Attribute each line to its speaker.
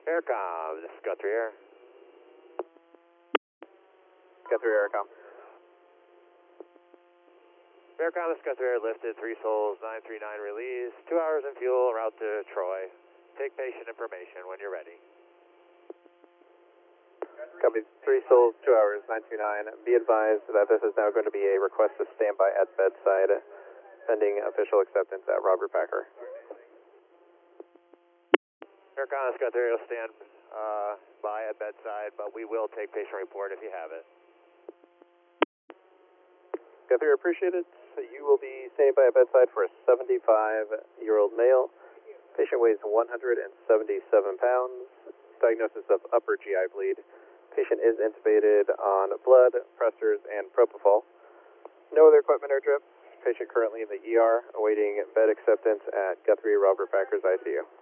Speaker 1: Aircom, this is Guthrie Air.
Speaker 2: Guthrie Aircom.
Speaker 1: Aircom, this is Guthrie Air, lifted, 3 souls, 939 release, 2 hours in fuel, route to Troy. Take patient information when you're ready.
Speaker 2: Copy, 3 souls, 2 hours, 929. Be advised that this is now going to be a request to stand by at bedside, pending official acceptance at Robert Packer.
Speaker 1: Aircom, this is Guthrie Air, stand by at bedside, but we will take patient report if you have it.
Speaker 2: Guthrie, appreciate it. You will be standing by at bedside for a 75-year-old male. Patient weighs 177 pounds. Diagnosis of upper GI bleed. Patient is intubated on blood, pressors, and propofol. No other equipment or drips. Patient currently in the ER, awaiting bed acceptance at Guthrie Robert Packer's ICU.